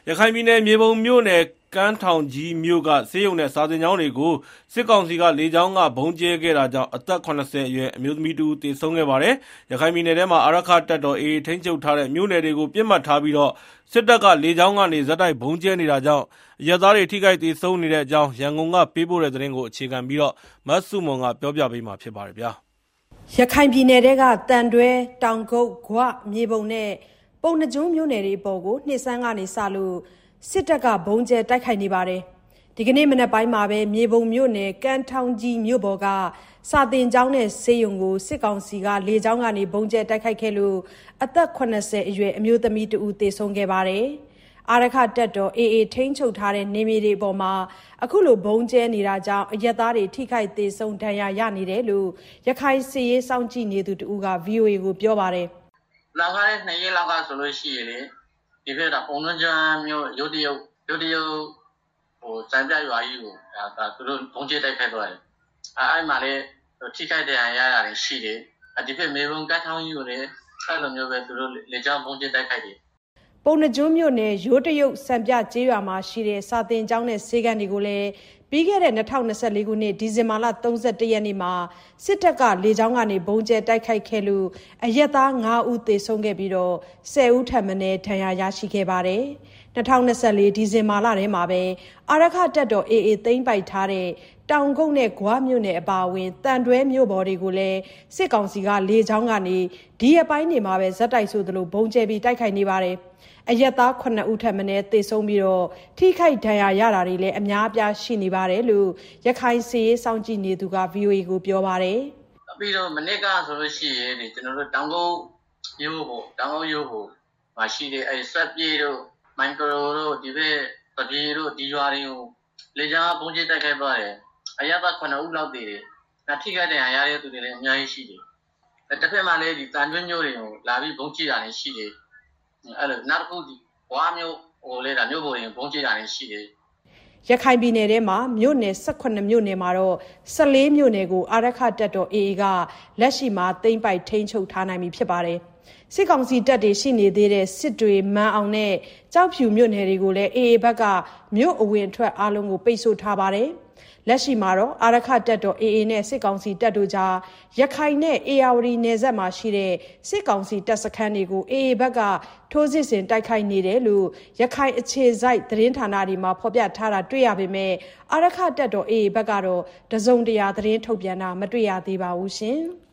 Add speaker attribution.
Speaker 1: ရခိုင်ပြည်နယ်မြေပုံမြို့နယ်ကမ်းထောင်ကြီးမြို့ကဆေးရုံနဲ့စာသင်ကျောင်းတွေကိုစစ်ကောင်စီကလေကြောင်းကဘုံကျဲခဲ့တာကြောင့်အသက်80အရွယ်အမျိုးသမီးတူသေဆုံးခဲ့ပါတယ်။ရခိုင်ပြည်နယ်ထဲမှာအာရခတပ်တော် AA ထိန်းချုပ်ထားတဲ့မြို့နယ်တွေကိုပြစ်မှတ်ထားပြီးတော့စစ်တပ်ကလေကြောင်းကနေဇက်တိုက်ဘုံကျဲနေတာကြောင့်အရပ်သားတွေထိခိုက်သေဆုံးနေတဲ့အကြောင်းရန်ကုန်ကပေးပို့တဲ့သတင်းကိုအခြေခံပြီးတော့မတ်စုမွန်ကပြောပြပေးမှာဖြစ်ပါတယ်ဗျာ
Speaker 2: ။ရခိုင်ပြည်နယ်ထဲကတန်တွဲတောင်ကုတ်ဂွမြေပုံနဲ့ပုံနှကျွန်းမြို့နယ်တွေအပေါ်ကိုနှစ်ဆန်းကနေစလို့စစ်တပ်ကဘုံကျဲတိုက်ခိုက်နေပါတယ်။ဒီကနေ့မနက်ပိုင်းမှာပဲမြေပုံမြို့နယ်ကမ်းထောင်းကြီးမြို့ပေါ်ကစာသင်ကျောင်းနဲ့ဆေးရုံကိုစစ်ကောင်စီကလေကြောင်းကနေဘုံကျဲတိုက်ခိုက်ခဲ့လို့အသက်80အရွယ်အမျိုးသမီးတဦးသေဆုံးခဲ့ပါတယ်။အာရခတပ်တော် AA ထိန်းချုပ်ထားတဲ့နေမြေတွေပေါ်မှာအခုလိုဘုံကျဲနေတာကြောင့်အရပ်သားတွေထိခိုက်သေဆုံးဒဏ်ရာရနေတယ်လို့ရခိုင်စစ်ရေးစောင့်ကြည့်နေသူတဦးက VOA ကိုပြောပါတယ်
Speaker 3: ။လာခဲ့တဲ့2ရက်လောက်ကဆိုလို့ရှိရင်လေဒီဘက်ကပုံနှကျွန်းမျိုးရုတ်တရုတ်စံပြရွာကြီးကိုဒါသူတို့ဘုံကျဲတိုက်ခိုက်သွားတယ်။အဲ့မှာလေထိခိုက်တဲ့ရတာတွေရှိတယ်။ဒီဘက်မေဘုံကတ်ထောင်းကြီးကိုလည်းအဲ့လိုမျိုးပဲသူတို့လေကြောင်းဘုံကျဲတိုက်ခိုက်တယ်
Speaker 2: ။ပုံနှကျွန်းမြို့နယ်ရိုးတရုတ်စံပြကျေးရွာမှာရှိတဲ့စာသင်ကျောင်းနဲ့ဆေးခန်းတွေကိုလည်းပြီးခဲ့တဲ့2024ခုနှစ်ဒီဇင်ဘာလ31ရက်နေ့မှာစစ်တပ်ကလေကြောင်းကနေဘုံကျဲတိုက်ခိုက်ခဲ့လို့အရက်သား9ဦးသေဆုံးခဲ့ပြီးတော့10ဦးထပ်မံဒဏ်ရာရရှိခဲ့ပါတယ်။2024ဒီဇင်ဘာလထဲမှာပဲအာရခတပ်တော် AA သိမ်းပိုက်ထားတဲ့တောင်ကုတ်နဲ့ဂွမြို့နယ်အပါအဝင်တန်တွဲမြို့ပေါ်တွေကိုလည်းစစ်ကောင်စီကလေကြောင်းကနေဒီအပိုင်းတွေမှာပဲဇက်တိုက်ဆိုသလိုဘုံကျဲပြီးတိုက်ခိုက်နေပါတယ်။အရက်သား9ဦးထပ်မံသေဆုံးပြီးတော့ထိခိုက်ဒဏ်ရာရတာတွေလည်းအများအပြားရှိနေပါတယ်လို့ရခိုင်စစ်ရေးစောင့်ကြည့်နေသူက VOA ကိုပြောပါတယ်
Speaker 3: ။ပြီးတော့မနေ့ကဆိုလို့ရှိရင်ဒီကျွန်တော်တို့တောင်ကုတ်ရိုးဖို့မရှိတဲ့အဲဆက်ပြေတို့မိုင်ကရိုတို့ဒီဘက်တပြေတို့ဒီရွာတွေကိုလေကြောင်းဘုံကျဲတိုက်ခိုက်သွားတယ်။အရက်သား9ဦးလောက်သေတယ်။ဒါထိခိုက်ဒဏ်ရာရတဲ့သူတွေလည်းအများကြီးရှိတယ်။တစ်ဖက်မှာလည်းဒီတန်ကျွန်းမျိုးတွေကိုလာပြီးဘုံကျဲတာလည်းရှိတယ်။အဲ့လိုနောက်တစ်ခုဒီဘွားမျိုးလေဒါမျိုးပေါ်ရင်ဘုံကျဲတာလည်းရှိတယ်
Speaker 2: ။ရခိုင်ပြည်နယ်ထဲမှာမြို့နယ်18မြို့နယ်မှာတော့14မြို့နယ်ကိုအာရခတပ်တော် AA ကလက်ရှိမှာသိမ်းပိုက်ထိန်းချုပ်ထားနိုင်ပြီဖြစ်ပါတယ်။စစ်ကောင်စီတပ်တွေရှိနေသေးတဲ့စစ်တွေမန်းအောင်နဲ့ကြောက်ဖြူမြို့နယ်တွေကိုလည်း AA ဘက်ကမြို့အဝင်အထွက်အားလုံးကိုပိတ်ဆို့ထားပါတယ်။လက်ရှိမှာတော့အာရခတပ်တော် AA နဲ့စစ်ကောင်စီတပ်တို့ကြားရခိုင်နဲ့အေရဝတီနယ်စပ်မှာရှိတဲ့စစ်ကောင်စီတပ်စခန်းတွေကို AA ဘက်ကထိုးစစ်ဆင်တိုက်ခိုက်နေတယ်လို့ရခိုင်အခြေစိုက်သတင်းဌာနတွေမှာဖော်ပြထားတာတွေ့ရပေမဲ့အာရခတပ်တော် AA ဘက်ကတော့တစုံတရာသတင်းထုတ်ပြန်တာမတွေ့ရသေးပါဘူးရှင်။